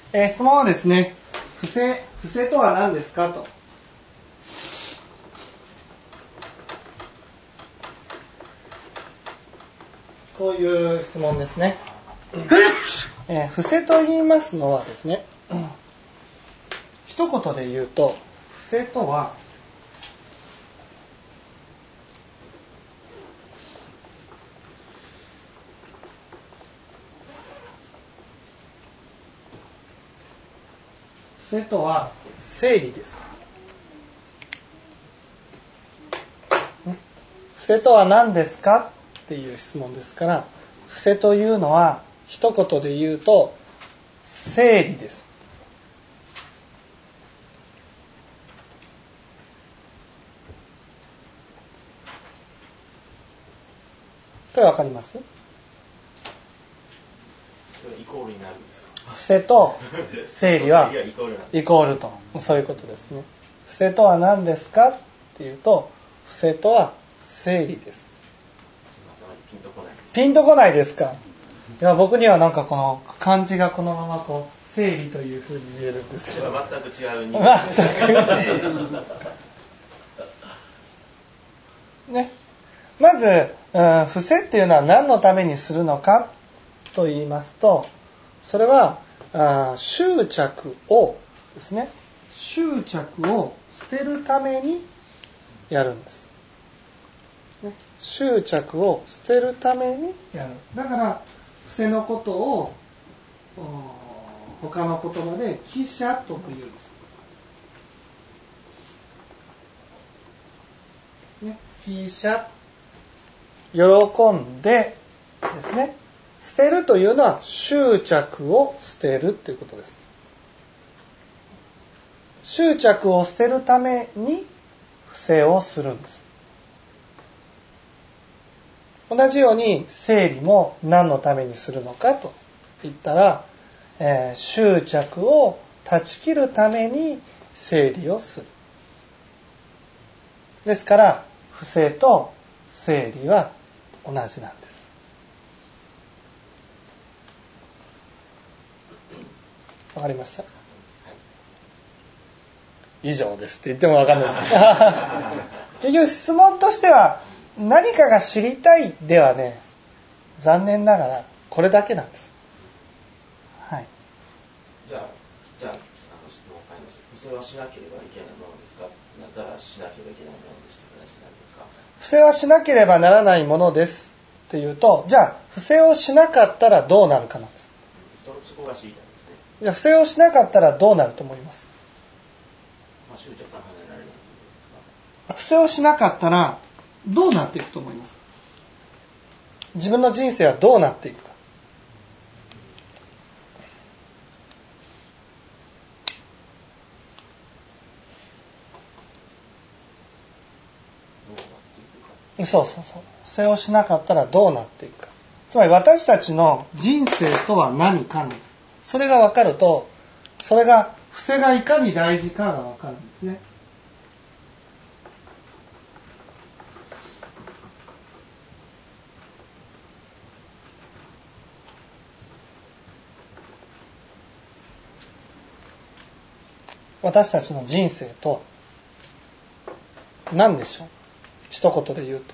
質問はですね、伏せとは何ですかと。こういう質問ですね。伏せと言いますのはですね、一言で言うと、伏せとは整理です。伏せとは何ですかっていう質問ですから、伏せというのは一言で言うと整理です。これわかります？ イコールになるんですか？ 伏せと整理はイコールと、そういうことですね。伏せとは何ですかっていうと、伏せとは整理です。 すみません、ピンとこないです。 ピンとこないですか？いや、僕にはなんかこの漢字がこのままこう整理というふうに見えるんですけど、 全く違う人間ね。まず、伏せっていうのは何のためにするのかと言いますと、それは執着をですね、執着を捨てるためにやるんです。ね、執着を捨てるためにやる。だから伏せのことを他の言葉で帰捨とも言うんです。ね、帰捨、喜んでですね。捨てるというのは執着を捨てるということです。執着を捨てるために伏せをするんです。同じように整理も何のためにするのかと言ったら、執着を断ち切るために整理をする。ですから伏せと整理は同じなんです。わかりました？以上ですって言ってもわかんないです結局質問としては何かが知りたいではね、残念ながらこれだけなんです。はい。 じゃあ質問を変えます。伏せはしなければいけないものですか？なったらしなければいけないものですという話になるんですか？ 伏せはしなければならないものですっていうと、じゃあ伏せをしなかったらどうなるかなんです。 そこが知りたいですね。 じゃあ伏せをしなかったらどうなると思います？ 執着から離れられないということですか？ 伏せをしなかったらどうなっていくと思います？自分の人生はどうなっていくか。そう。伏せをしなかったらどうなっていくか。つまり私たちの人生とは何かなんです。それが分かると、それが伏せがいかに大事かが分かるんですね。私たちの人生とは何でしょう？一言で言うと。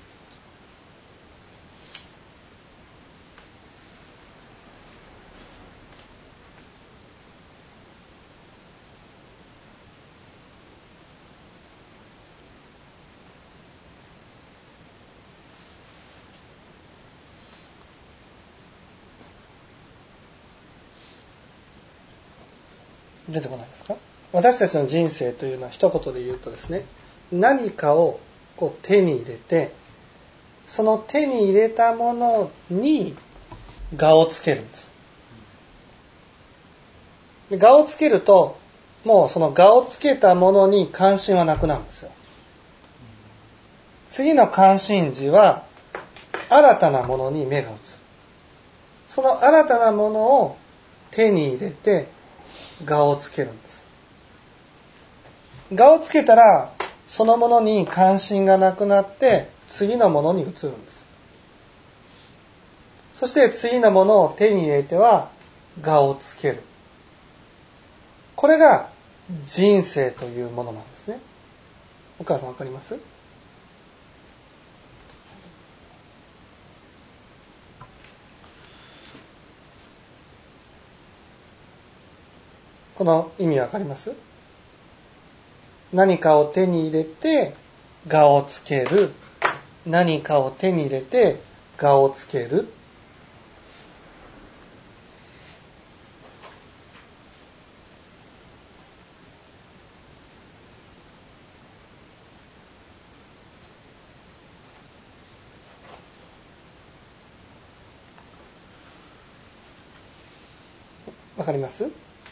出てこないですか？私たちの人生というのは一言で言うとですね、何かをこう手に入れて、その手に入れたものに我をつけるんです。で、我をつけると、もうその我をつけたものに関心はなくなるんですよ。次の関心時は新たなものに目が移る。その新たなものを手に入れて我をつけるんです。我をつけたらそのものに関心がなくなって次のものに移るんです。そして次のものを手に入れては我をつける。 これが人生というものなんですね。お母さんわかります？この意味わかります？何かを手に入れて我をつける。何かを手に入れて我をつける。わかります？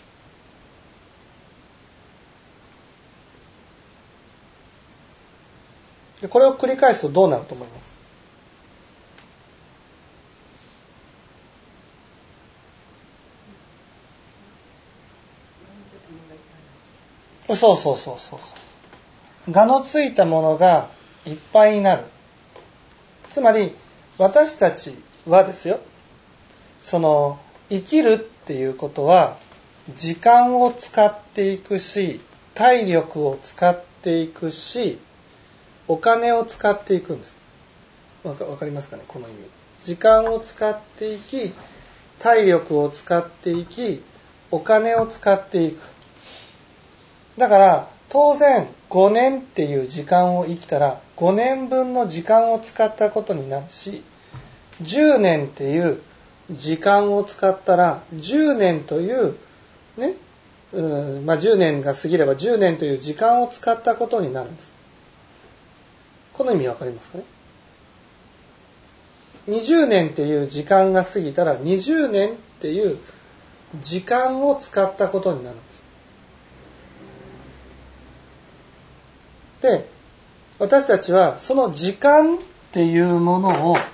これを繰り返すとどうなると思います？そうそうそうそう。我のついたものがいっぱいになる。つまり私たちはですよ、その生きるっていうことは時間を使っていくし、体力を使っていくし、お金を使っていくんです。わかりますかね、この意味。時間を使っていき、体力を使っていき、お金を使っていく。だから当然5年っていう時間を生きたら5年分の時間を使ったことになるし、10年っていう時間を使ったら10年というね、10年が過ぎれば10年という時間を使ったことになるんです。この意味わかりますかね。20年っていう時間が過ぎたら20年っていう時間を使ったことになるんです。で、私たちはその時間っていうものを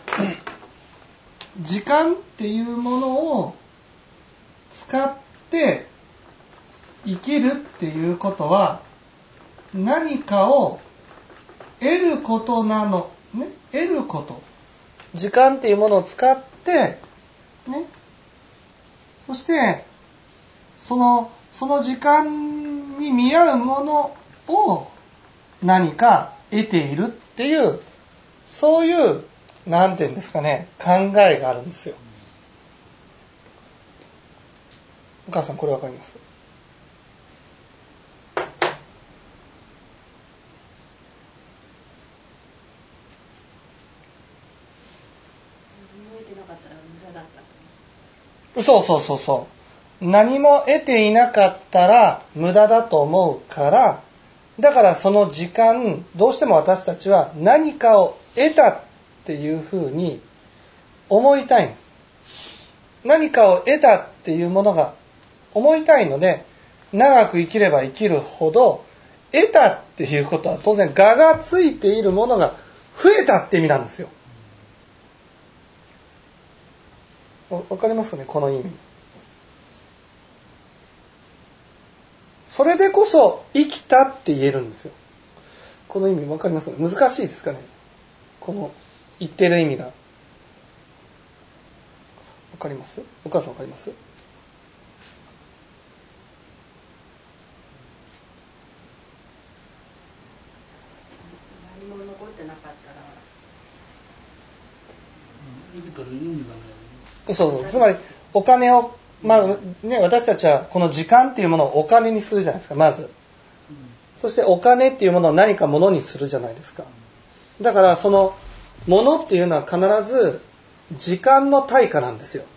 使って生きるっていうことは何かを得ることなのね。得ること、時間っていうものを使ってね、そしてその時間に見合うものを何か得ているっていう、そういうなんていうんですかね、考えがあるんですよ。お母さんこれわかります？そう何も得ていなかったら無駄だと思うから、だからその時間どうしても私たちは何かを得たっていうふうに思いたいんです。何かを得たっていうものが思いたいので、長く生きれば生きるほど得たっていうことは当然我がついているものが増えたって意味なんですよ。わかりますかね、この意味。それでこそ生きたって言えるんですよ。この意味わかりますかね。難しいですかね、この言ってる意味が。わかります？お母さんわかります？ 何も残ってなかったらそうつまりお金を、私たちはこの時間っていうものをお金にするじゃないですか、まず。そしてお金っていうものを何か物にするじゃないですか。だからその物っていうのは必ず時間の対価なんですよ。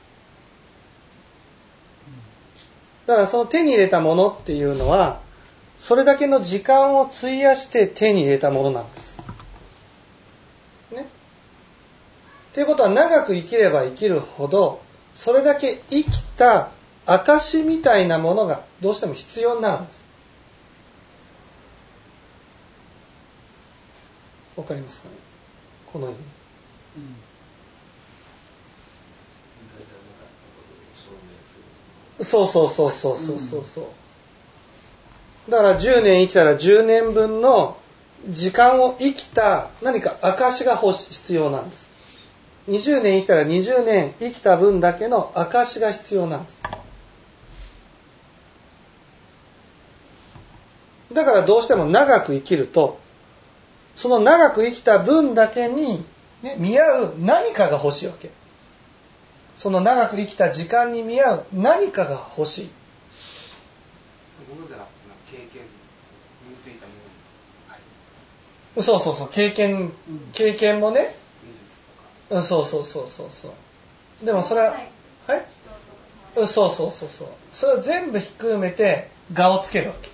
だからその手に入れたものっていうのはそれだけの時間を費やして手に入れたものなんです。ね。ということは長く生きれば生きるほどそれだけ生きた証みたいなものがどうしても必要になるんです。わかりますかね、この意味。そうだから10年生きたら10年分の時間を生きた何か証が必要なんです。20年生きたら20年生きた分だけの証が必要なんです。 だからどうしても長く生きると、その長く生きた分だけに、ね、見合う何かが欲しいわけ。その長く生きた時間に見合う何かが欲しい。 物じゃなくて経験についたもの、 そうそうそう、経験もね、 技術とか、 そうでもそれは、はい、そうそれを全部ひっくるめて我をつけるわけ。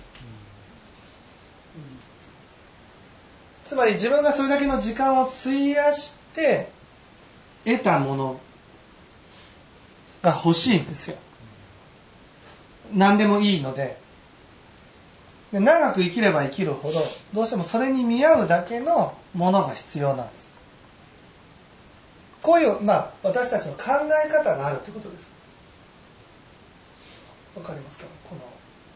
つまり自分がそれだけの時間を費やして得たものが欲しいんですよ。何でもいいので、長く生きれば生きるほどどうしてもそれに見合うだけのものが必要なんです。こういう、私たちの考え方があるということです。わかりますか？この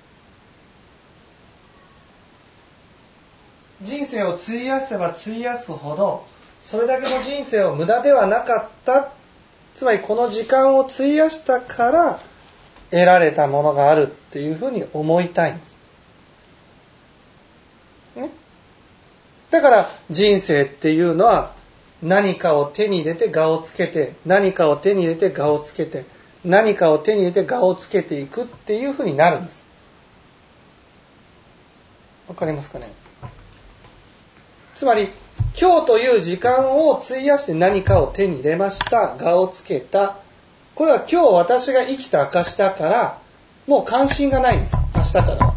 人生を費やせば費やすほどそれだけの人生を無駄ではなかった、つまりこの時間を費やしたから得られたものがあるっていうふうに思いたいんです、ね、だから人生っていうのは何かを手に入れて我をつけて、何かを手に入れて我をつけて、何かを手に入れて我をつけていくっていうふうになるんです。わかりますかね？つまり今日という時間を費やして何かを手に入れました、我をつけた。これは今日私が生きた証だからもう関心がないんです。明日からは。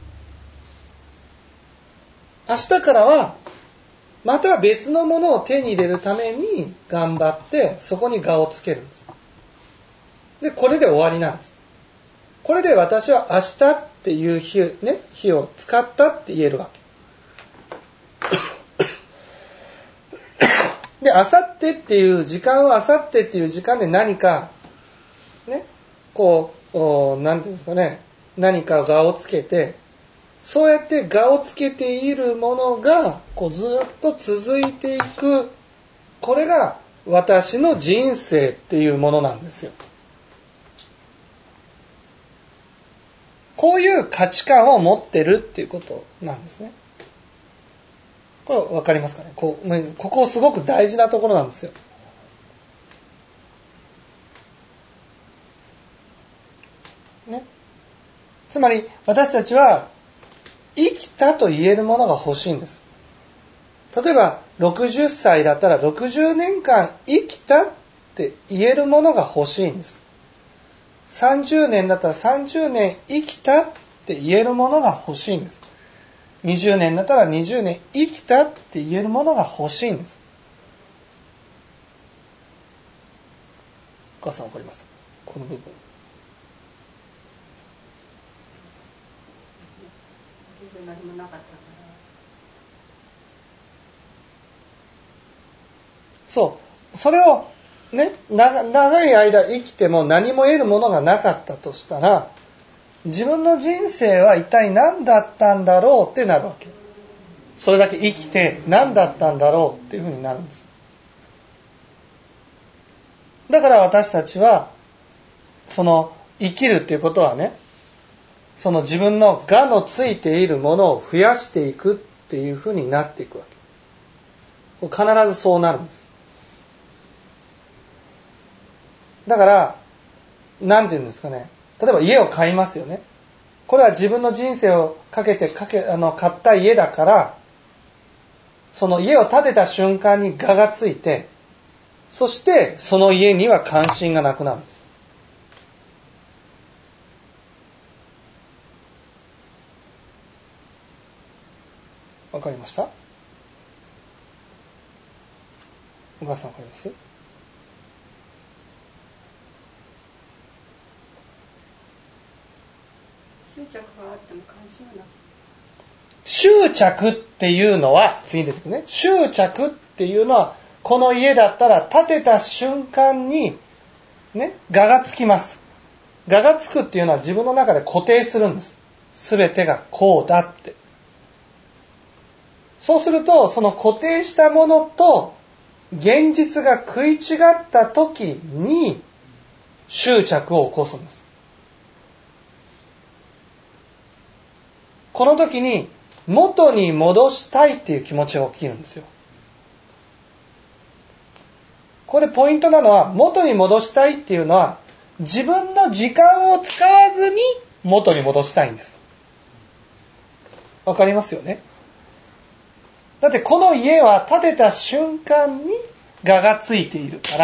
明日からはまた別のものを手に入れるために頑張ってそこに我をつけるんです。で、これで終わりなんです。これで私は明日っていう日を使ったって言えるわけ。で、明後日っていう時間は明後日っていう時間で何かね、なんていうんですかね、何か我をつけて、そうやって我をつけているものがずっと続いていく、これが私の人生っていうものなんですよ。こういう価値観を持ってるっていうことなんですね。これ分かりますかね？ここすごく大事なところなんですよ。ね。つまり私たちは生きたと言えるものが欲しいんです。例えば60歳だったら60年間生きたって言えるものが欲しいんです。30年だったら30年生きたって言えるものが欲しいんです。20年だったら20年生きたって言えるものが欲しいんです。お母さんわかります？この部分。 何もなかったから。 そう。それをね、長い間生きても何も得るものがなかったとしたら、自分の人生は一体何だったんだろうってなるわけ。それだけ生きて何だったんだろうっていうふうになるんです。だから私たちはその生きるっていうことはね、その自分の我のついているものを増やしていくっていうふうになっていくわけ。必ずそうなるんです。だからなんていうんですかね、例えば家を買いますよね。これは自分の人生をかけて買った家だから、その家を建てた瞬間に我がついて、そしてその家には関心がなくなるんです。わかりました？お母さんわかります？ 執着があっても関心はなく。 執着っていうのは、次に出てくるね。執着っていうのは、この家だったら建てた瞬間に、ね、我がつきます。我がつくっていうのは自分の中で固定するんです。すべてがこうだって。そうすると、その固定したものと現実が食い違った時に執着を起こすんです。 この時に元に戻したいっていう気持ちが起きるんですよ。ここでポイントなのは、元に戻したいっていうのは自分の時間を使わずに元に戻したいんです。わかりますよね。だってこの家は建てた瞬間に我がついているから、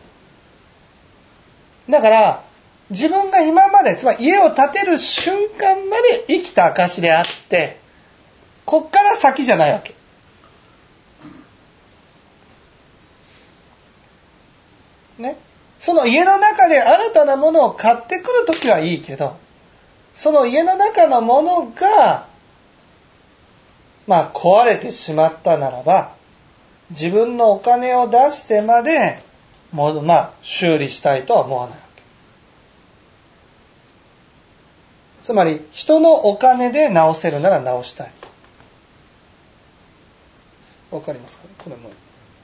だから自分が今まで、つまり家を建てる瞬間まで生きた証であって、こっから先じゃないわけ。ね。その家の中で新たなものを買ってくるときはいいけど、その家の中のものが、壊れてしまったならば、自分のお金を出してまで、修理したいとは思わないわけ。つまり、人のお金で直せるなら直したい。わかりますかね、これも。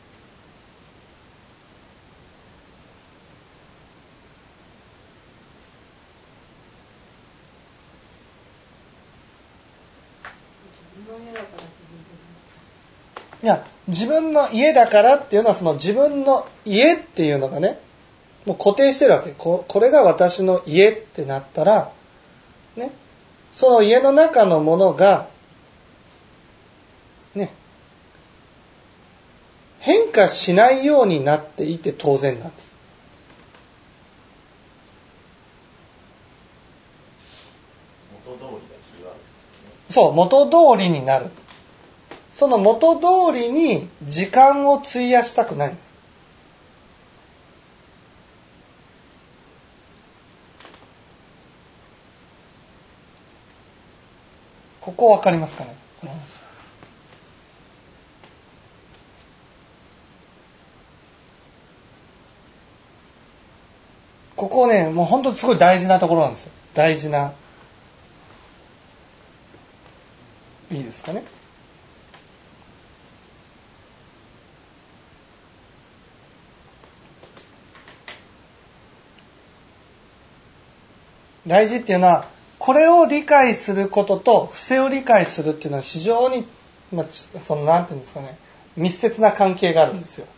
いや、自分の家だからっていうのは、その自分の家っていうのがね、もう固定してるわけ。これが私の家ってなったら、ね、その家の中のものが、ね、変化しないようになっていて当然なんです。 元通りがキーワードですよね。 そう、元通りになる。その元通りに時間を費やしたくないんです。ここわかりますかね。ここね、もう本当にすごい大事なところなんですよ。大事な。いいですかね。大事っていうのは、これを理解することと不正を理解するっていうのは非常に、なんていうんですかね、密接な関係があるんですよ。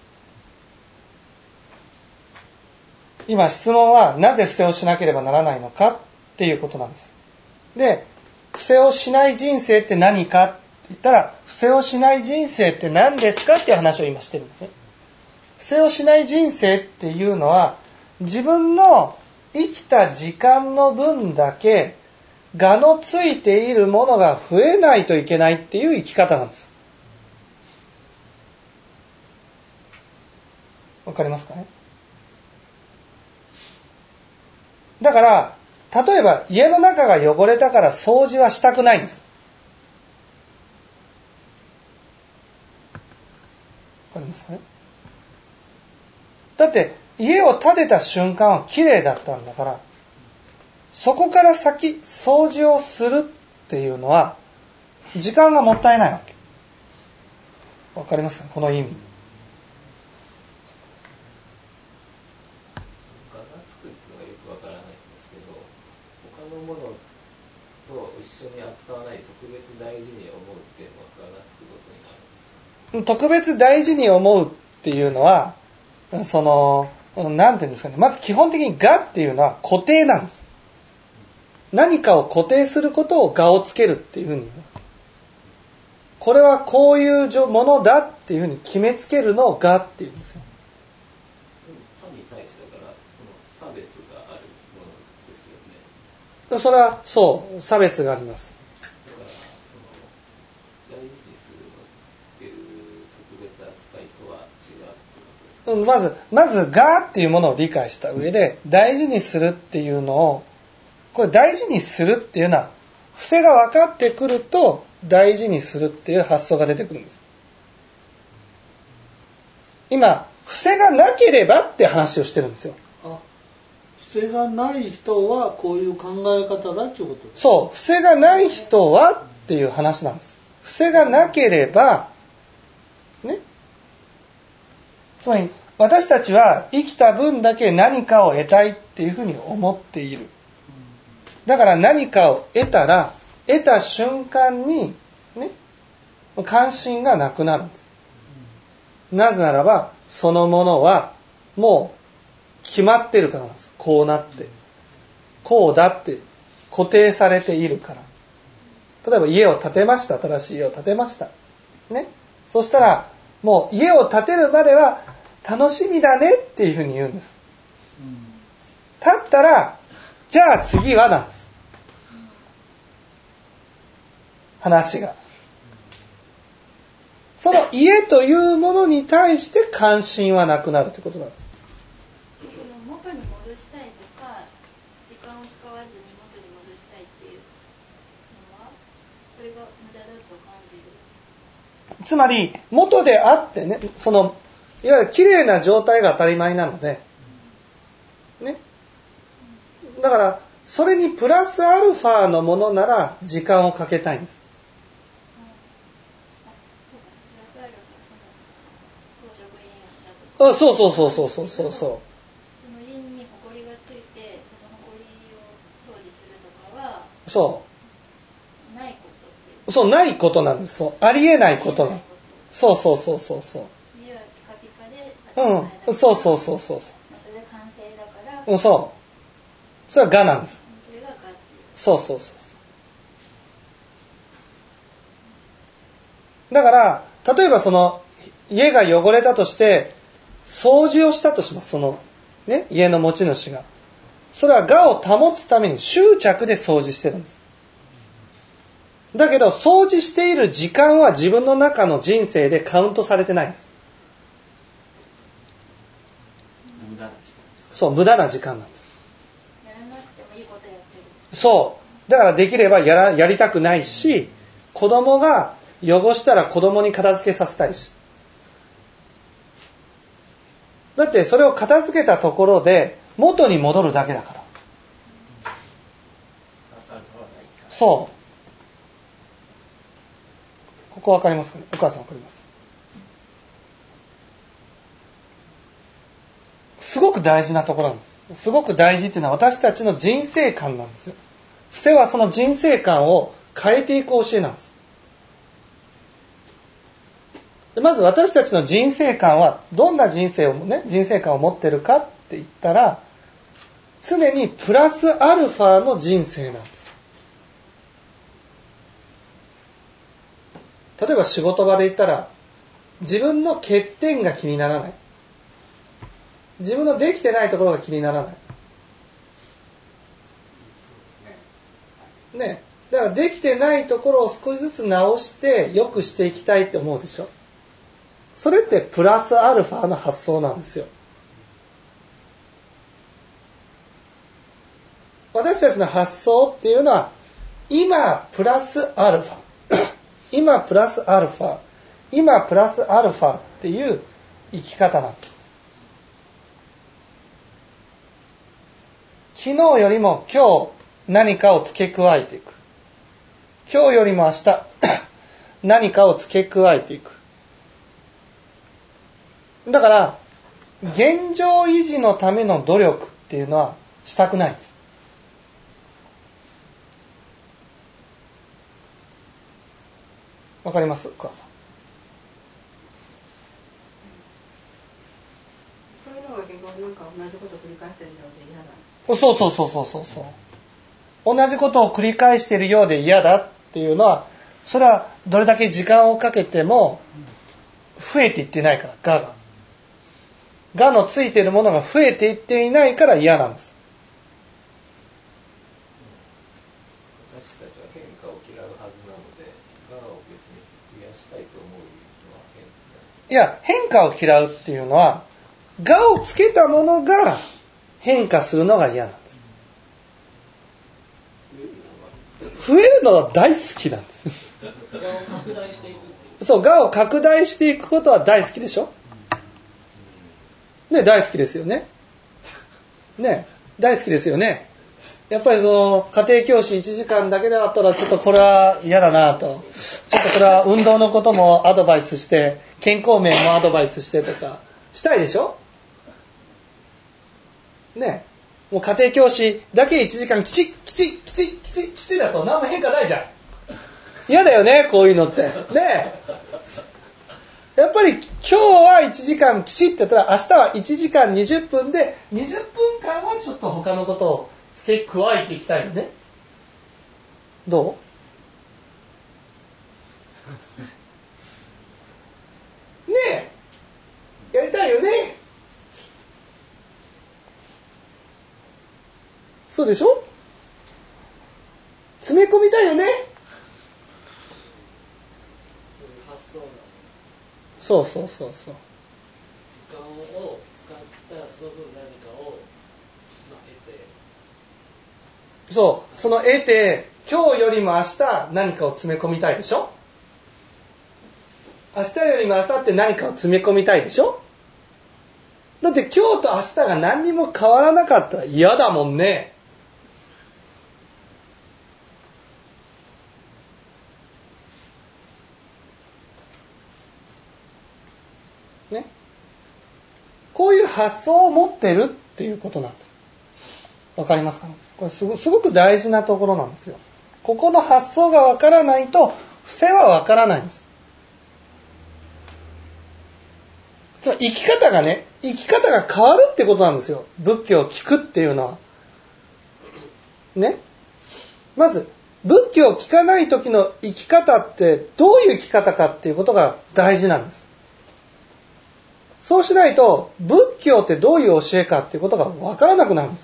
今質問はなぜ不正をしなければならないのかっていうことなんです。で、不正をしない人生って何かって言ったら、不正をしない人生って何ですかっていう話を今してるんですね。不正をしない人生っていうのは、自分の生きた時間の分だけ我のついているものが増えないといけないっていう生き方なんです。わかりますかね。だから、例えば家の中が汚れたから掃除はしたくないんです。わかりますかね。だって家を建てた瞬間は綺麗だったんだから、そこから先掃除をするっていうのは時間がもったいないわけ。わかりますか、この意味。 我がつくっていうのがよくわからないんですけど、他のものと一緒に扱わない特別大事に思うっていうのは我がつくことになるんですか。 特別大事に思うっていうのは、なんていうんですかね、まず基本的に我っていうのは固定なんです。何かを固定することを我をつけるっていうふうに、これはこういうものだっていうふうに決めつけるのを我っていうんですよ。 他に対してだからその差別があるものですよね。 それはそう差別があります。 だから大事にするのっていう特別扱いとは違うってことですか。 まず我っていうものを理解した上で、大事にするっていうのを、これ大事にするっていうのは不正が分かってくると大事にするっていう発想が出てくるんです。今不正がなければって話をしてるんですよ。 不正がない人はこういう考え方だっていうことです。 そう、不正がない人はっていう話なんです。不正がなければね、つまり私たちは生きた分だけ何かを得たいっていうふうに思っている。だから何かを得たら得た瞬間にね、関心がなくなるんです。なぜならばそのものはもう決まってるからなんです。こうなってこうだって固定されているから。例えば家を建てました。新しい家を建てましたね。そしたらもう家を建てるまでは楽しみだねっていうふうに言うんです。建ったらじゃあ次はなんです。話がその家というものに対して関心はなくなるということなんです。 その元に戻したいとか時間を使わずに元に戻したいっていうのはそれが無駄だと感じる。 つまり元であってね、そのいわゆる綺麗な状態が当たり前なのでね、だからそれにプラスアルファのものなら時間をかけたいんです。そうそうそうそうそうそう。その家に埃がついてその埃を掃除するとかはそうないことっていう。 そうないことなんです。そうありえないことなんです。そうそうそうそうそう。 家はピカピカでそうそうそうそう。 それで完成だから。 そう。それは我なんです。 それが我っていう。 そうそうそう。だから例えばその家が汚れたとして掃除をしたとします。そのね、家の持ち主が。それは我を保つために執着で掃除してるんです。だけど掃除している時間は自分の中の人生でカウントされてないんです。 無駄な時間ですか？ そう、無駄な時間なんです。 やらなくてもいいことやってる。 そう。だからできればやりたくないし、子供が汚したら子供に片付けさせたいし。だってそれを片付けたところで元に戻るだけだから。そう。ここわかりますかね？お母さんわかります？すごく大事なところなんです。すごく大事っていうのは私たちの人生観なんですよ。伏せはその人生観を変えていく教えなんです。でまず私たちの人生観はどんな人生観を持ってるかって言ったら常にプラスアルファの人生なんです。例えば仕事場で言ったら自分の欠点が気にならない。自分のできてないところが気にならない。ね、だからできてないところを少しずつ直して良くしていきたいって思うでしょ。それってプラスアルファの発想なんですよ。私たちの発想っていうのは今プラスアルファ今プラスアルファ今プラスアルファっていう生き方なんです。昨日よりも今日何かを付け加えていく。今日よりも明日何かを付け加えていく。だから現状維持のための努力っていうのはしたくないんです。わかります？お母さん。 そういうのが結構なんか同じことを繰り返してるようで嫌だ。 そう。同じことを繰り返しているようで嫌だっていうのはそれはどれだけ時間をかけても増えていってないから。我のついているものが増えていっていないから嫌なんです。 私たちは変化を嫌うはずなので我を別に増やしたいと思うのは変じゃない。 いや、変化を嫌うっていうのは我をつけたものが変化するのが嫌なんです。増えるのは大好きなんです。そう、我を拡大していくことは大好きでしょ？ね、大好きですよね。ね、大好きですよね。やっぱりその家庭教師1時間だけだったらちょっとこれは嫌だなと。ちょっとこれは運動のこともアドバイスして、健康面もアドバイスしてとかしたいでしょ？ね、 もう家庭教師だけ1時間きちっだと何も変化ないじゃん。嫌だよね、こういうのって。ねえ。やっぱり今日は1時間きちっってやったら明日は1時間20分で20分間はちょっと他のことを付け加えていきたいよね。どう？ねえ。やりたいよね。そうでしょ？詰め込みたいよね。 そういう発想なの。 そうそうそうそう。 時間を使ったらその分何かを、得て。 そう、その得て、今日よりも明日何かを詰め込みたいでしょ？明日よりも明後日何かを詰め込みたいでしょ？だって今日と明日が何にも変わらなかったら嫌だもんね。ね、こういう発想を持ってるっていうことなんです。わかりますかね？これすごく大事なところなんですよ。ここの発想がわからないと伏せはわからないんです。つまり生き方が変わるってことなんですよ。仏教を聞くっていうのは。ね。まず仏教を聞かない時の生き方ってどういう生き方かっていうことが大事なんです。そうしないと仏教ってどういう教えかっていうことが分からなくなるんです。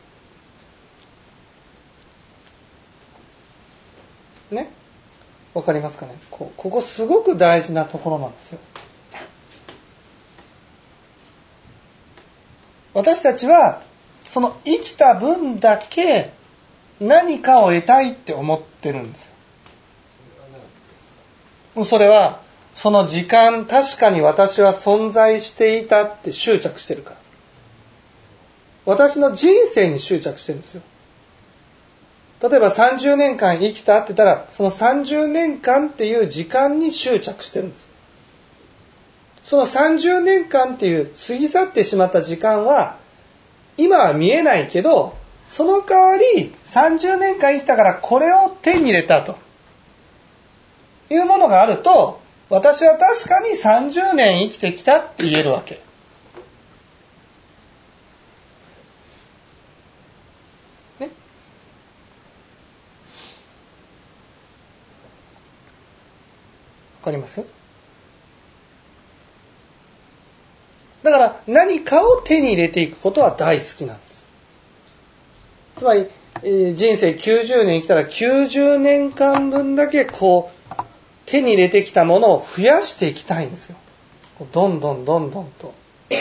ね、分かりますかね。ここすごく大事なところなんですよ。私たちはその生きた分だけ何かを得たいって思ってるんですよ。それはその時間、確かに私は存在していたって執着してるから。私の人生に執着してるんですよ。例えば30年間生きたって言ったら、その30年間っていう時間に執着してるんです。その30年間っていう過ぎ去ってしまった時間は、今は見えないけど、その代わり30年間生きたからこれを手に入れたというものがあると、私は確かに30年生きてきたって言えるわけ。ね。わかります？だから何かを手に入れていくことは大好きなんです。つまり、人生90年生きたら90年間分だけ手に入れてきたものを増やしていきたいんですよ。どんどんと。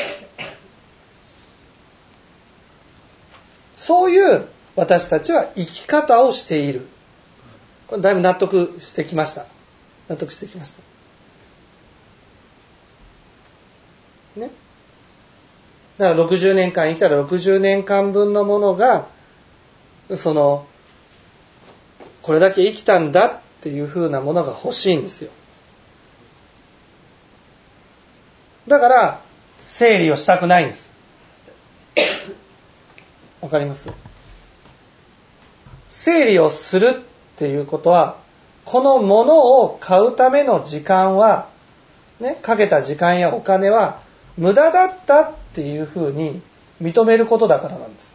そういう私たちは生き方をしている。これだいぶ納得してきました。ね。だから60年間生きたら60年間分のものが、これだけ生きたんだっていう風なものが欲しいんですよ。だから整理をしたくないんです。わかります？整理をするっていうことは、このものを買うための時間は、ね、かけた時間やお金は無駄だったっていう風に認めることだからなんです。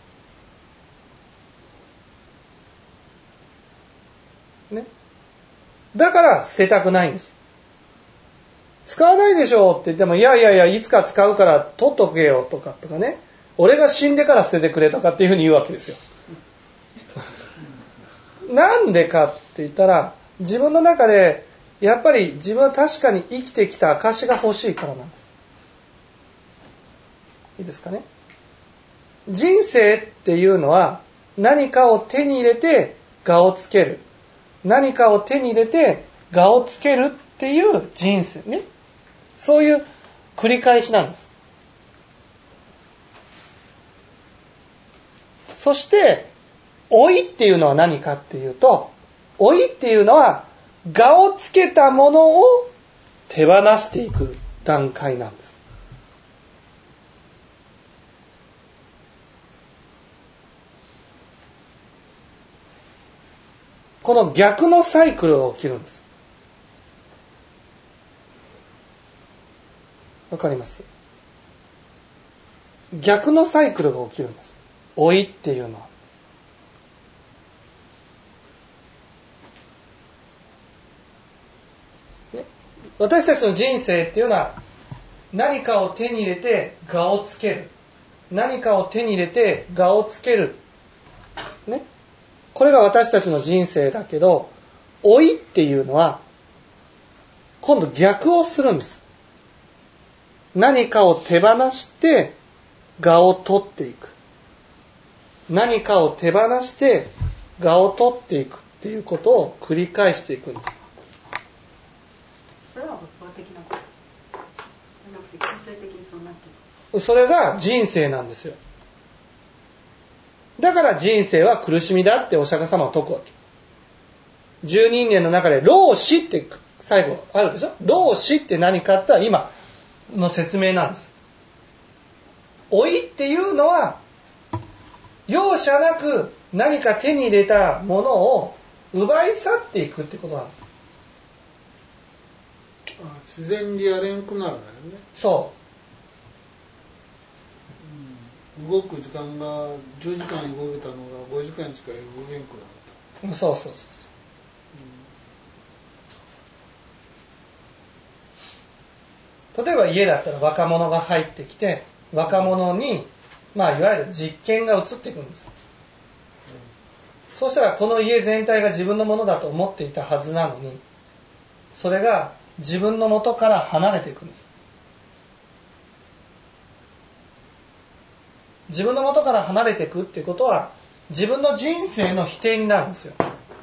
ね、だから捨てたくないんです。使わないでしょって言っても、いやいつか使うから取っとけよとかね、俺が死んでから捨ててくれとかっていうふうに言うわけですよ。なんでかって言ったら、自分の中でやっぱり自分は確かに生きてきた証が欲しいからなんです。いいですかね。人生っていうのは何かを手に入れて我をつける、何かを手に入れて我をつけるっていう人生ね。そういう繰り返しなんです。そして老いっていうのは何かっていうと、老いっていうのは我をつけたものを手放していく段階なんです。 この逆のサイクルが起きるんです。わかります？逆のサイクルが起きるんです。老いっていうのは。ね、私たちの人生っていうのは何かを手に入れて我をつける。何かを手に入れて我をつける。ね。これが私たちの人生だけど、老いっていうのは今度逆をするんです。何かを手放して我を取っていく。何かを手放して我を取っていくっていうことを繰り返していくんです。 それは仏法的なことじゃなくて強制的にそうなっていく。 それが人生なんですよ。だから人生は苦しみだってお釈迦様は説くわけ。十人年の中で老死って最後あるでしょ。老死って何かって言ったら今の説明なんです。老いっていうのは容赦なく何か手に入れたものを奪い去っていくってことなんです。 自然にやれんくなるんだよね。 そう、 動く時間が10時間動けたのが5時間しか動けんくなった。 そうそうそうそう。例えば家だったら若者が入ってきて、若者にいわゆる実権が移っていくんです。そうしたらこの家全体が自分のものだと思っていたはずなのに、それが自分の元から離れていくんです。自分の元から離れていくっていうことは自分の人生の否定になるんですよ。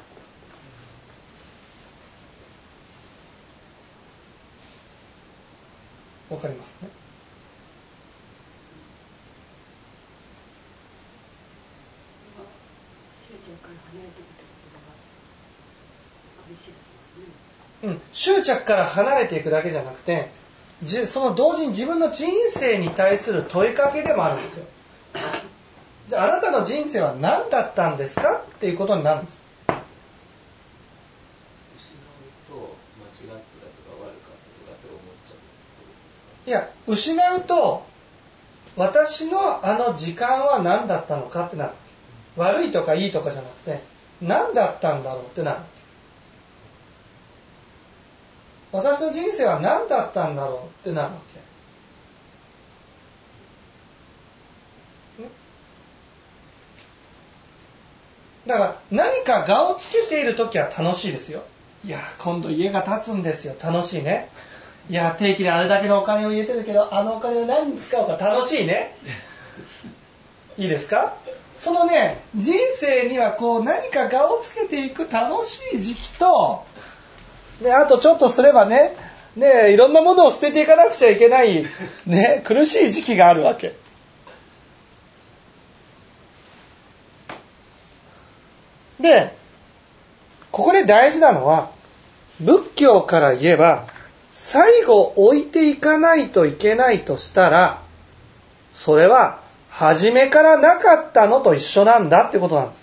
わかりますかね。執着から離れていくだけじゃなくて、その同時に自分の人生に対する問いかけでもあるんですよ。じゃああなたの人生は何だったんですかっていうことになるんです。 失うと間違ってたとか悪かったとかって思っちゃうってことですか？ いや、失うと私のあの時間は何だったのかってなる。悪いとかいいとかじゃなくて何だったんだろうってなる。私の人生は何だったんだろうってなるわけ。だから何か我をつけているときは楽しいですよ。いや今度家が建つんですよ。楽しいね。いや定期であれだけのお金を入れてるけどあのお金を何に使うか楽しいね。いいですか？そのね人生にはこう何か我をつけていく楽しい時期とであとちょっとすればねいろんなものを捨てていかなくちゃいけないね苦しい時期があるわけ。でここで大事なのは仏教から言えば最後置いていかないといけないとしたらそれは初めからなかったのと一緒なんだってことなんです。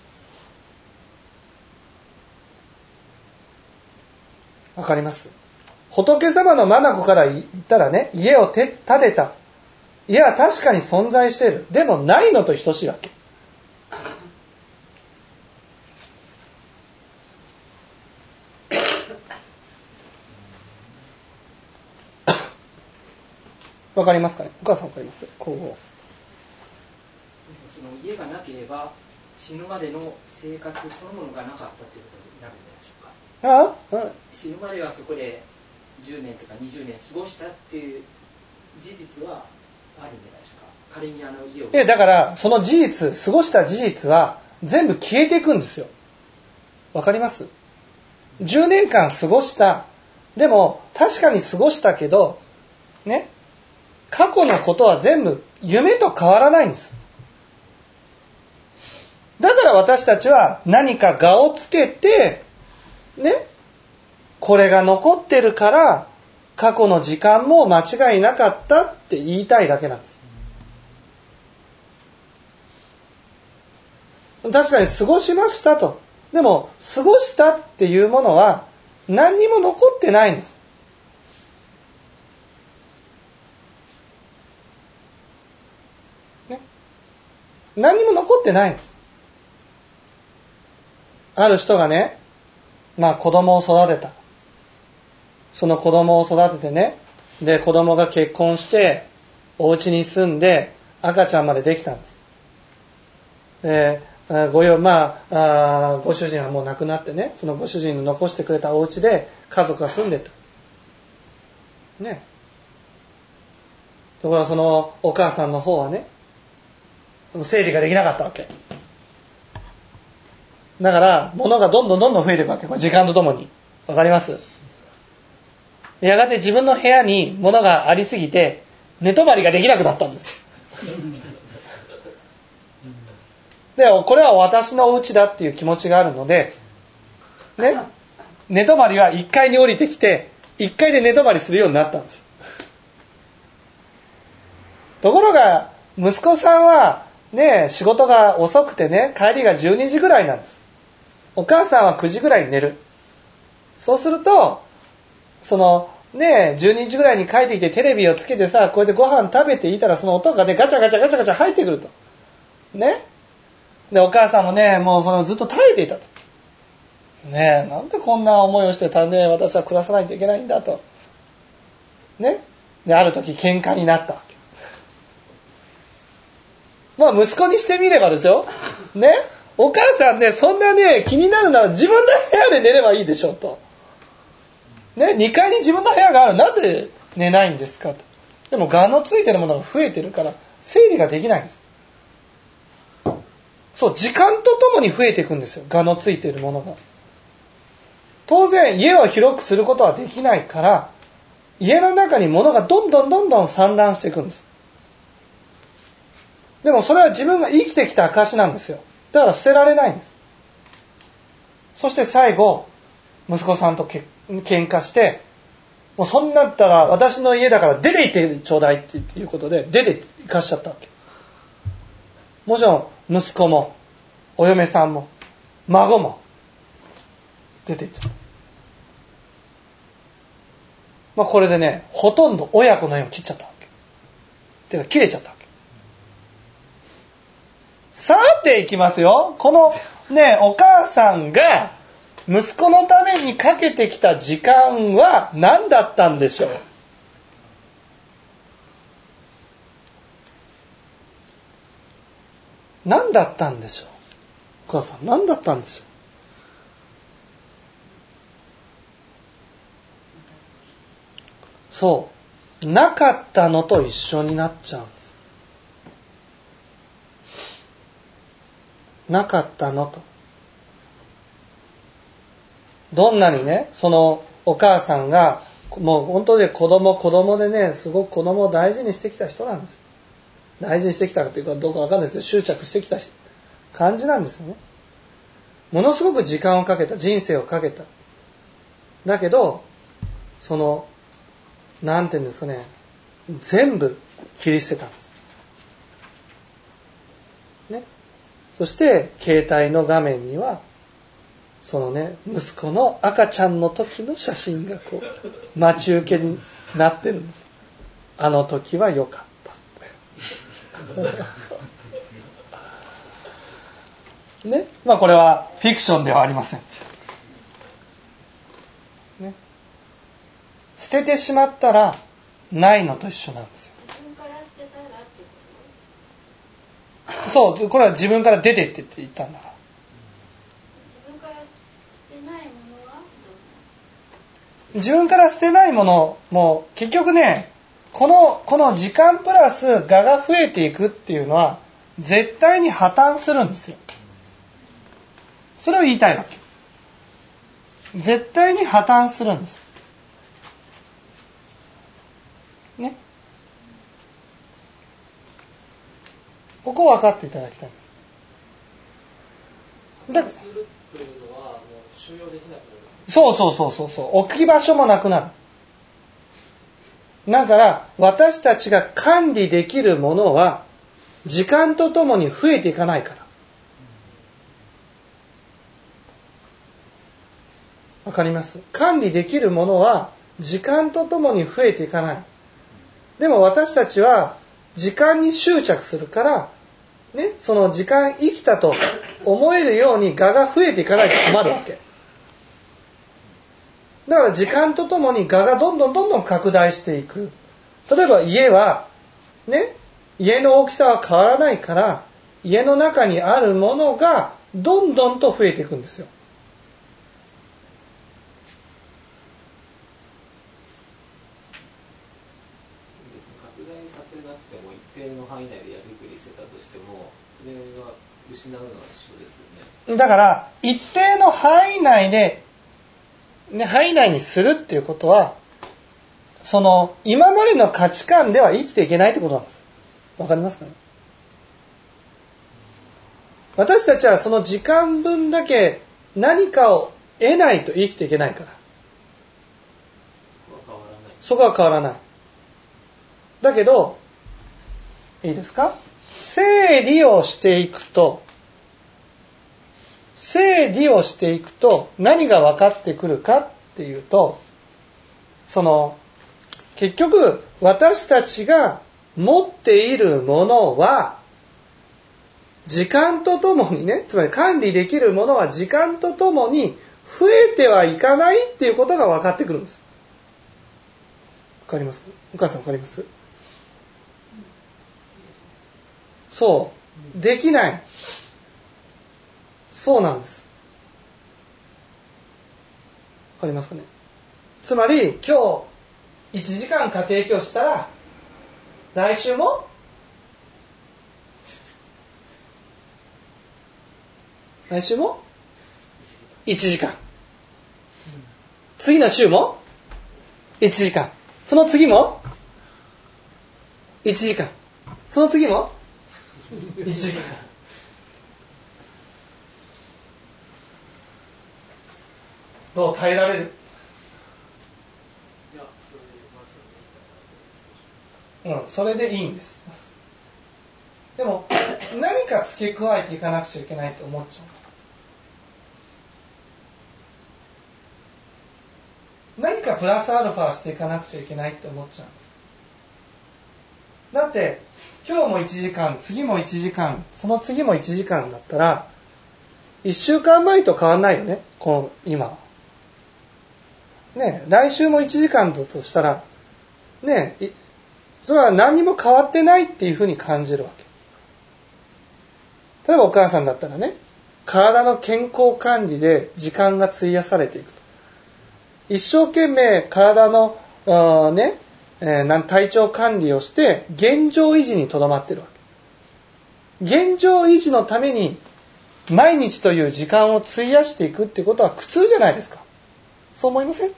わかります？仏様の眼から言ったらね家を建てた。家は確かに存在している。でもないのと等しいわけ。わかりますかね。お母さんわかります？その家がなければ死ぬまでの生活そのものがなかったということになるんじゃないでしょうか。死ぬまではそこで10年とか20年過ごしたっていう事実はあるんじゃないでしょうか。仮に家をだからその事実過ごした事実は全部消えていくんですよ。わかります？ 10 年間過ごしたでも確かに過ごしたけどね過去のことは全部夢と変わらないんです。だから私たちは何か我をつけてねこれが残ってるから過去の時間も間違いなかったって言いたいだけなんです。確かに過ごしましたとでも過ごしたっていうものは何にも残ってないんです。ね、何にも残ってないんです。ある人がね、子供を育てた。その子供を育ててね、で子供が結婚してお家に住んで赤ちゃんまでできたんです。でご主人はもう亡くなってね、そのご主人の残してくれたお家で家族が住んでたね。ところがそのお母さんの方はね、整理ができなかったわけだから、物がどんどん増えていくわけ。時間とともに。わかります？やがて自分の部屋に物がありすぎて寝泊まりができなくなったんです。で、これは私のお家だっていう気持ちがあるので、ね、寝泊まりは1階に降りてきて1階で寝泊まりするようになったんです。ところが息子さんはね、仕事が遅くてね、帰りが12時ぐらいなんです。お母さんは9時ぐらいに寝る。そうすると12時ぐらいに帰ってきてテレビをつけてさ、こうやってご飯食べていたらその音がね、ガチャガチャ入ってくると。ね。で、お母さんもね、もうそれをずっと耐えていたと。ねえ、なんでこんな思いをしてたね、私は暮らさないといけないんだと。ね。で、ある時喧嘩になったわけ。息子にしてみればですよ。ね。お母さんね、そんなね、気になるのは自分の部屋で寝ればいいでしょうと。ね、2階に自分の部屋がある。なんで寝ないんですかと。でも、蛾のついてるものが増えてるから、整理ができないんです。そう、時間とともに増えていくんですよ。蛾のついてるものが。当然、家を広くすることはできないから、家の中に物がどんどん散乱していくんです。でも、それは自分が生きてきた証なんですよ。だから捨てられないんです。そして最後、息子さんと喧嘩して、もうそんなったら私の家だから出て行ってちょうだいっていうことで出て行かしちゃったわけ。もちろん息子もお嫁さんも孫も出て行っちゃった。これでね、ほとんど親子の縁を切っちゃったわけ。てか切れちゃったわけ。さていきますよ。このね、お母さんが息子のためにかけてきた時間は何だったんでしょう。何だったんでしょう。お母さん、何だったんでしょう。そう、なかったのと一緒になっちゃうんです。なかったのと。どんなにね、そのお母さんがもう本当に子供でね、すごく子供を大事にしてきた人なんですよ。大事にしてきたかというかどうかわかんないですけど、執着してきた感じなんですよね。ものすごく時間をかけた、人生をかけた。だけどなんていうんですかね、全部切り捨てたんですね。そして携帯の画面には息子の赤ちゃんの時の写真がこう待ち受けになってるんです。あの時は良かった。ね、これはフィクションではありません。ね、捨ててしまったらないのと一緒なんですよ。 自分から捨てたらってこと？ そう、これは自分から出てって言ったんだから。自分から捨てないものも結局ね、この時間プラス我が増えていくっていうのは絶対に破綻するんですよ。それを言いたいわけ。絶対に破綻するんです。ね。ここを分かっていただきたい。 破綻するというのはもう収容できなくなる。 そう、置き場所もなくなる。なぜなら私たちが管理できるものは時間とともに増えていかないから。 わかります？管理できるものは時間とともに増えていかない。でも私たちは時間に執着するから、ね、その時間生きたと思えるように我が増えていかないと困るわけ。だから時間とともに我がどんどん拡大していく。例えば家は、ね、家の大きさは変わらないから、家の中にあるものがどんどんと増えていくんですよ。 拡大させなくても一定の範囲内でやりくりしてたとしても、それは失うのは一緒ですよね。 だから一定の範囲内で、ね、範囲内にするっていうことは、その今までの価値観では生きていけないってことなんです。わかりますかね？私たちはその時間分だけ何かを得ないと生きていけないから。そこは変わらない。だけど、いいですか？整理をしていくと何が分かってくるかっていうと、その結局私たちが持っているものは時間とともにね、つまり管理できるものは時間とともに増えてはいかないっていうことが分かってくるんです。わかりますか？お母さんわかります？そう、できない。そうなんです。わかりますかね？つまり今日1時間家庭教師したら来週も1時間、次の週も1時間、その次も1時間、その次も1時間。どう耐えられる？それでいいんです。でも何か付け加えていかなくちゃいけないと思っちゃう。何かプラスアルファしていかなくちゃいけないって思っちゃうんです。だって今日も1時間、次も1時間、その次も1時間だったら1週間前と変わんないよね、この今ね。来週も1時間だとしたらね、それは何にも変わってないっていうふうに感じるわけ。例えばお母さんだったらね、体の健康管理で時間が費やされていくと、一生懸命体の体調管理をして現状維持にとどまっているわけ。現状維持のために毎日という時間を費やしていくってことは苦痛じゃないですか。そう思いません？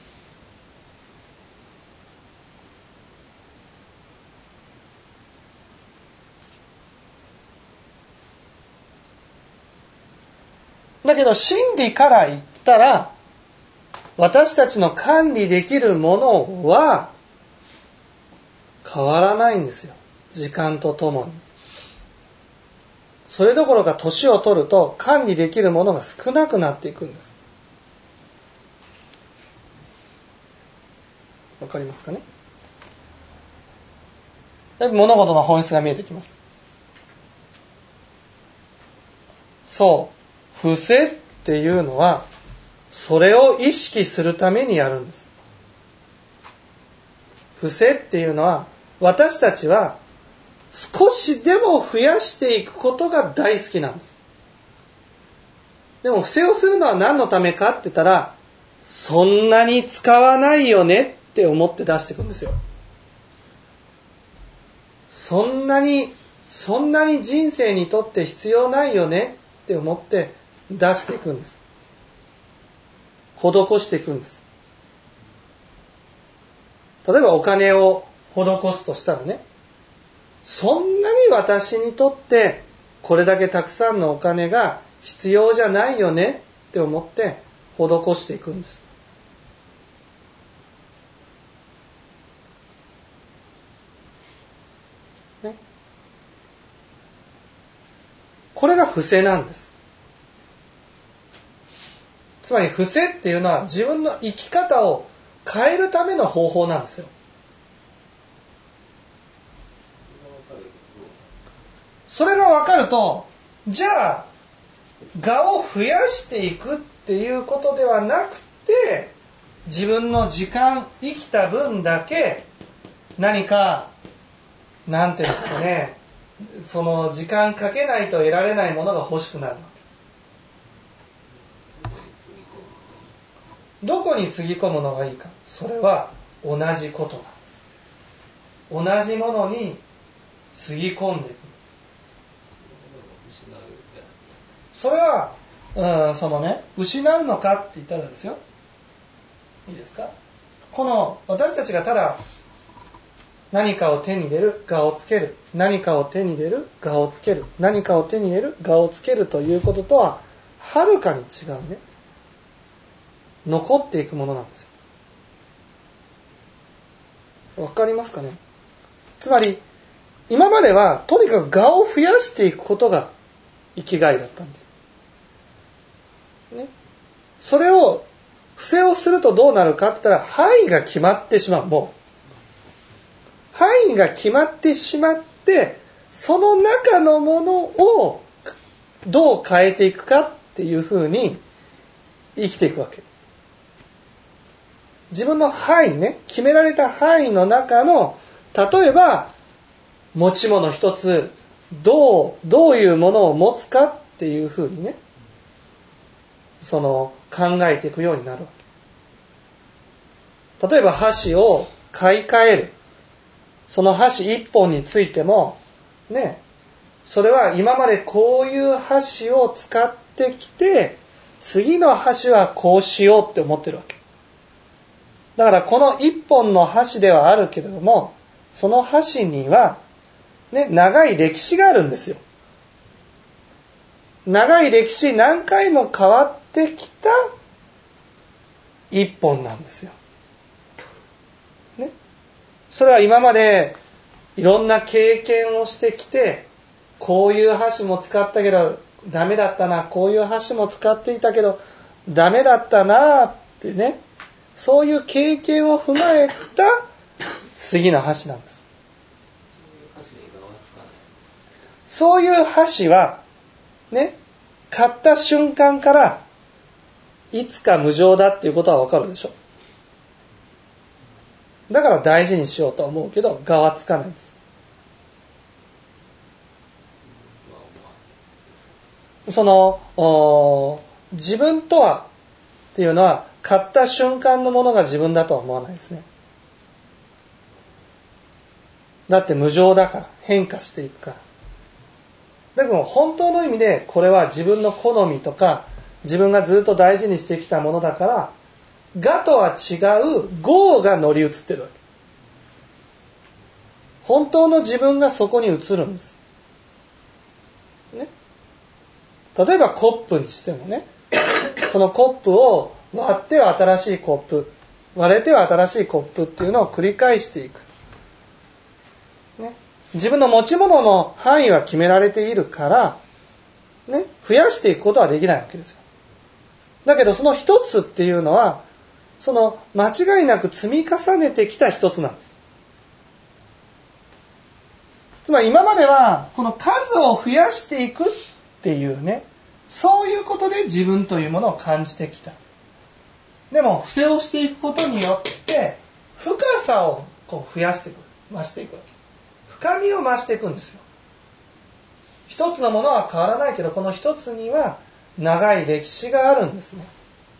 だけど真理から言ったら、私たちの管理できるものは変わらないんですよ。時間とともに。それどころか年を取ると管理できるものが少なくなっていくんです。わかりますかね？物事の本質が見えてきます。そう。伏せっていうのはそれを意識するためにやるんです。伏せっていうのは私たちは少しでも増やしていくことが大好きなんです。でも伏せをするのは何のためかって言ったら、そんなに使わないよねって思って出していくんですよ。そんなに人生にとって必要ないよねって思って出していくんです。施していくんです。例えばお金を施すとしたらね、そんなに私にとってこれだけたくさんのお金が必要じゃないよねって思って施していくんです。ね、これが伏せなんです。 つまり伏せっていうのは自分の生き方を変えるための方法なんですよ。それが分かると、じゃあ我を増やしていくっていうことではなくて、自分の時間生きた分だけ何かなんていうんですかね、その時間かけないと得られないものが欲しくなるわけ。どこにつぎ込むのがいいか、それは同じことなんです。同じものにつぎ込んでいくんです。それは、そのね、失うのかって言ったらですよ、いいですか、この私たちがただ何かを手に入れる、我をつける、何かを手に入れる、我をつける、何かを手に入れる、我をつけるということとははるかに違うね、残っていくものなんですよ。わかりますかね。つまり今まではとにかく我を増やしていくことが生きがいだったんです、ね、それを伏せをするとどうなるかって言ったら、範囲が決まってしまう。もう範囲が決まってしまって、その中のものをどう変えていくかっていうふうに生きていくわけ。自分の範囲ね、決められた範囲の中の、例えば持ち物一つどういうものを持つかっていうふうにね、その考えていくようになるわけ。例えば箸を買い替える。その箸一本についてもね、それは今までこういう箸を使ってきて、次の箸はこうしようって思ってるわけ。だからこの一本の箸ではあるけれども、その箸にはね、長い歴史があるんですよ。長い歴史、何回も変わってきた一本なんですよ。ね、それは今までいろんな経験をしてきて、こういう箸も使ったけどダメだったな、こういう箸も使っていたけどダメだったなってね、そういう経験を踏まえた次の箸なんです。そういう箸はね、買った瞬間からいつか無常だっていうことはわかるでしょ。だから大事にしようと思うけど我はつかないんです。その自分とはっていうのは、買った瞬間のものが自分だとは思わないですね。だって無常だから、変化していくから。でも本当の意味でこれは自分の好みとか自分がずっと大事にしてきたものだから、我とは違う業が乗り移ってるわけ。本当の自分がそこに移るんです、ね、例えばコップにしてもね、そのコップを割っては新しいコップ、割れては新しいコップっていうのを繰り返していく、ね、自分の持ち物の範囲は決められているから、ね、増やしていくことはできないわけですよ。だけどその一つっていうのは、その間違いなく積み重ねてきた一つなんです。つまり今まではこの数を増やしていくっていうね、そういうことで自分というものを感じてきた。でも伏せをしていくことによって深さをこう増やしていく、増していくわけ。深みを増していくんですよ。一つのものは変わらないけど、この一つには長い歴史があるんですね。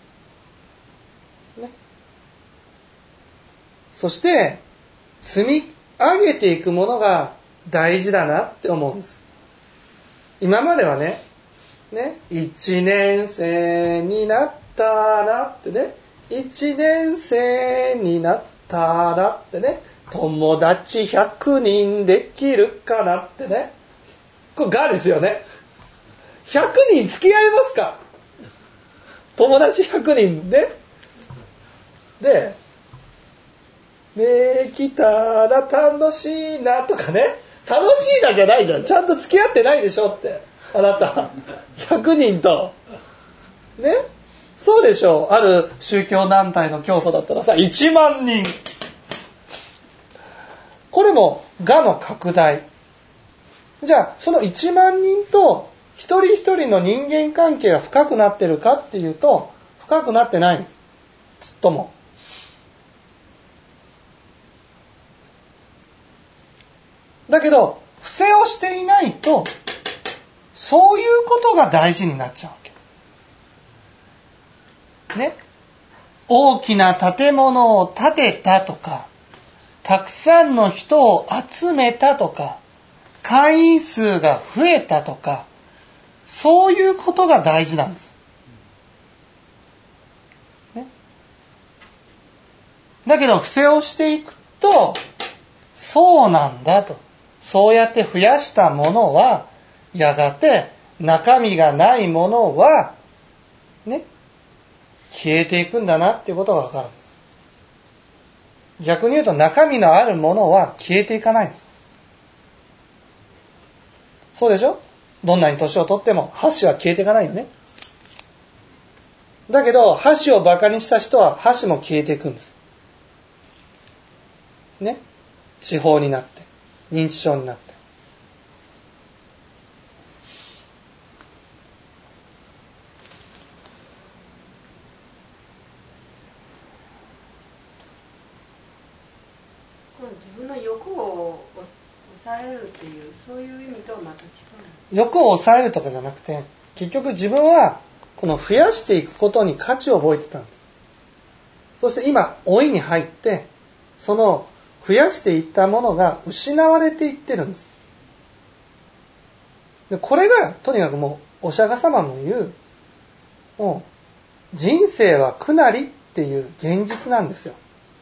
そして積み上げていくものが大事だなって思うんです。今まではね、1年生になったらってね、1年生になったらってね、友達100人できるかなってね、これがですよね。100人付き合いますか？友達100人できたら楽しいなとかね、楽しいなじゃないじゃん、ちゃんと付き合ってないでしょって、あなた100人とね、 そうでしょう。ある宗教団体の教祖だったらさ、1万人。これも我の拡大。じゃあ、その1万人と一人一人の人間関係が深くなってるかっていうと、深くなってないんです。ちっとも。だけど、不正をしていないと、そういうことが大事になっちゃうわけ。ね。大きな建物を建てたとか、たくさんの人を集めたとか、会員数が増えたとか、そういうことが大事なんです。ね。だけど、不正をしていくと、そうなんだと。そうやって増やしたものは、やがて中身がないものは、ね、消えていくんだなっていうことがわかるんです。逆に言うと中身のあるものは消えていかないんです。そうでしょ？どんなに年を取っても箸は消えていかないよね。だけど箸をバカにした人は箸も消えていくんです。ね？痴呆になって、認知症になって。 自分の欲を抑えるっていう、そういう意味とはまた違う。 欲を抑えるとかじゃなくて、結局自分はこの増やしていくことに価値を覚えてたんです。そして今老いに入って、その増やしていったものが失われていってるんです。でこれがとにかくもうお釈迦様の言う、もう人生は苦なりっていう現実なんですよ。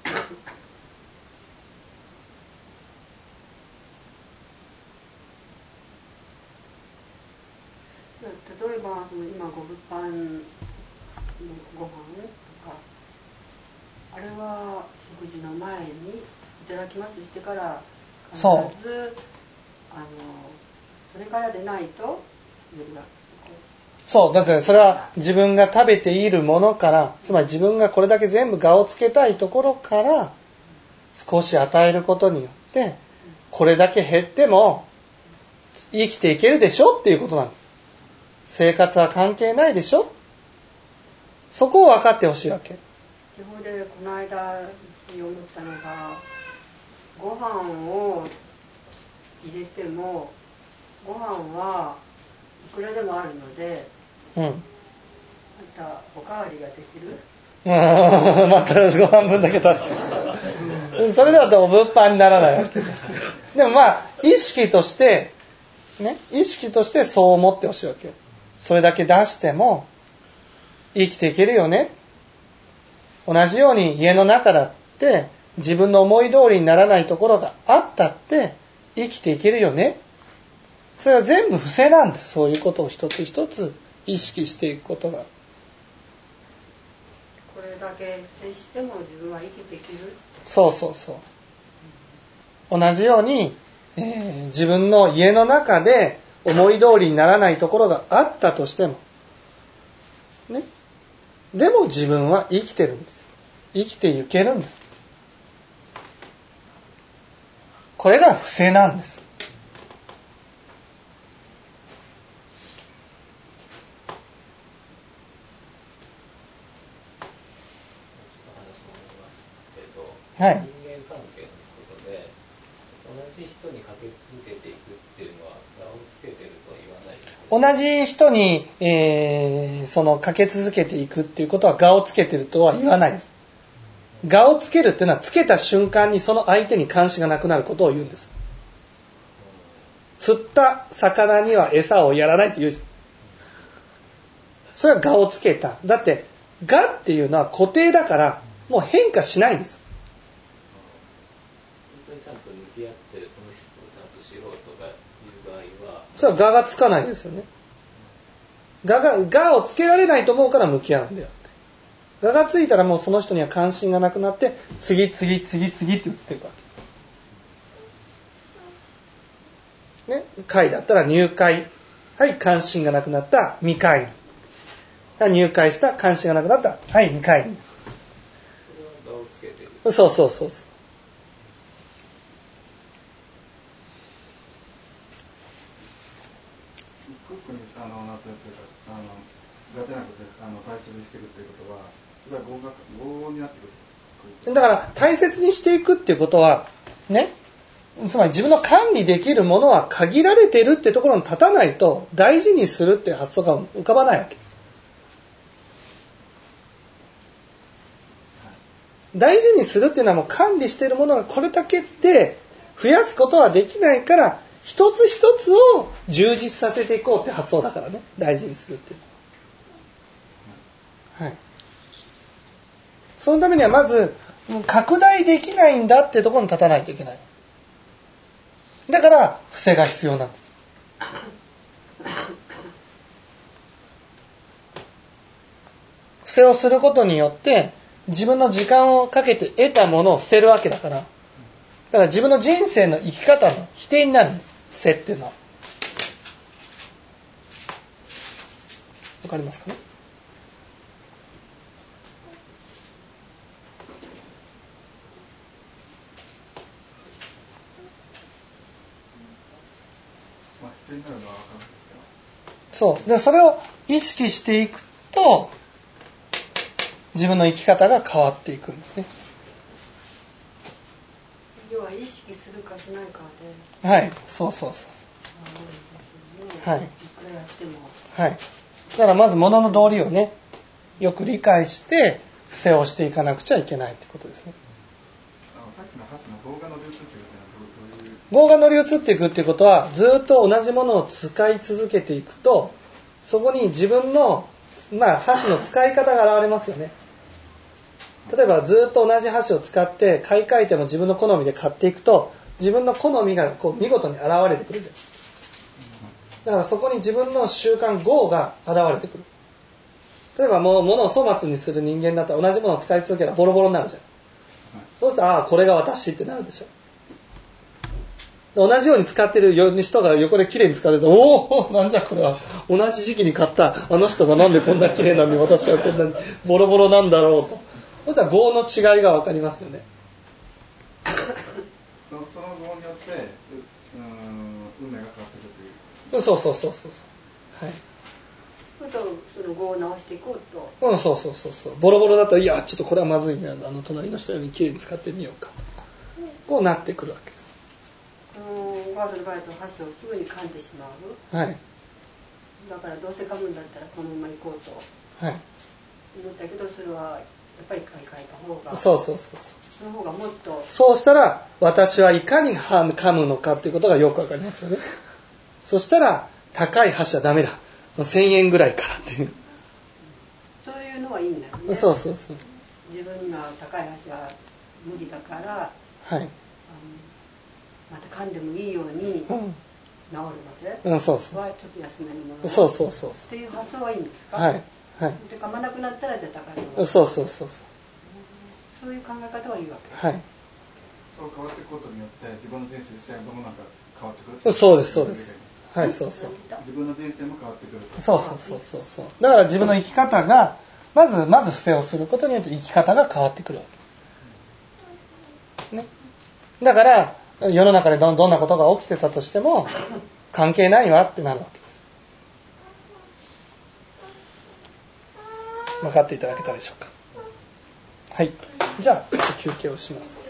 例えば今ご物販のご飯とか、あれは食事の前にいただきますしてから必ずそれからでないとそうだってそれは自分が食べているものから、つまり自分がこれだけ全部我をつけたいところから少し与えることによってこれだけ減っても生きていけるでしょっていうことなんです。生活は関係ないでしょ。そこを分かってほしいわけ。 それでこの間思ったのが、ご飯を入れてもご飯はいくらでもあるので、またおかわりができる。 またご飯分だけ足して、それだと物販にならないわけでもまあ意識としてね、意識としてそう思ってほしいわけよ。それだけ出しても生きていけるよね。同じように家の中だって自分の思い通りにならないところがあったって生きていけるよね。それは全部不正なんです。そういうことを一つ一つ意識していくことが。 これだけ接しても自分は生きていける。 そうそうそう。同じように、自分の家の中で思い通りにならないところがあったとしても、ね、でも自分は生きてるんです。生きていけるんです。これが不正なんです。はい。 人間関係のことで同じ人にかけ続けていくっていうのは我をつけてるとは言わないです。 同じ人に、そのかけ続けていくっていうことは我をつけてるとは言わないです。我をつけるっていうのはつけた瞬間にその相手に関心がなくなることを言うんです。釣った魚には餌をやらないって言うじゃん。それは我をつけた。だって我っていうのは固定だからもう変化しないんです。 本当にちゃんと向き合ってその人をちゃんと知ろうとかいう場合は、 それは我がつかないですよね。我をつけられないと思うから向き合うんだよ。我がついたらもうその人には関心がなくなって次って移っていくわけ。ね、会だったら入会。はい、関心がなくなった未会。 入会した、関心がなくなった。はい、2回。 それは場をつけてる。 そうそうそうそう。 一個一個になんていうか苦手なことで大切にしていくということは、それは業になってくる。 だから大切にしていくっていうことはね、つまり自分の管理できるものは限られているってところに立たないと大事にするっていう発想が浮かばないわけ。大事にするっていうのはもう管理しているものがこれだけで増やすことはできないから、一つ一つを充実させていこうって発想だからね、大事にするっていうのは。はい。そのためにはまず拡大できないんだってところに立たないといけない。だから伏せが必要なんです。伏せをすることによって自分の時間をかけて得たものを捨てるわけだから、だから自分の人生の生き方の否定になるんです。伏せっていうのは。わかりますかね。そうで、それを意識していくと自分の生き方が変わっていくんですね。 要は意識するかしないかで、はい、そうそうそう、はい、いくらやっても、 はい、だからまず物の道理をねよく理解して伏せをしていかなくちゃいけないってことですね。 さっきの箸の動画の流通っていうのはどういう？ 業が乗り移っていくっていうことは、ずっと同じものを使い続けていくと、そこに自分の、箸の使い方が現れますよね。例えばずっと同じ箸を使って買い替えても自分の好みで買っていくと、自分の好みが見事に現れてくるじゃん。だからそこに自分の習慣業が現れてくる。例えば物を粗末にする人間だったら、同じものを使い続けたらボロボロになるじゃん。そうするとこれが私ってなるでしょ。同じように使ってる人が横で綺麗に使ってると、おお、なんじゃこれは、同じ時期に買ったあの人がなんでこんな綺麗なのに私はこんなにボロボロなんだろうと。そしたら業の違いが分かりますよね。 その業によって運命が変わってくるという。 そうそうそうそう。はい。 その業を直していこうと。 そうそうそうそう。ボロボロだと、いやちょっとこれはまずいね。隣の人より綺麗に使ってみようか。こうなってくるわけです。 お母さんの場合だと箸をすぐに噛んでしまう。 はい。 だからどうせ噛むんだったらこのまま行こうと。 はい。 思ったけど、それはやっぱり買い替えた方が。 そうそうそうそう。 その方がもっと。 そうしたら私はいかに噛むのかっていうことがよくわかりますよね。そしたら高い箸はダメだ。1000円ぐらいからっていう。 そういうのはいいんだよね。 そうそうそう。 自分が高い箸は無理だから。 はい。 また噛んでもいいように治るまで、 そうそう。 はちょっと安めのもの。 そうそうそう。 っていう発想はいいんですか？ はいはい。 で噛まなくなったらじゃあ高いの。 そうそうそうそう。 そういう考え方はいいわけ。 はい。 そう変わっていくことによって自分の人生自体もなんか変わってくる。 そうですそうです。はい、そうそう。 自分の人生も変わってくる。 そうそうそうそうそう。だから自分の生き方がまず伏せをすることによって生き方が変わってくるわけ。ね。だから世の中でどんなことが起きてたとしても関係ないわってなるわけです。分かっていただけたでしょうか。はい。じゃあ休憩をします。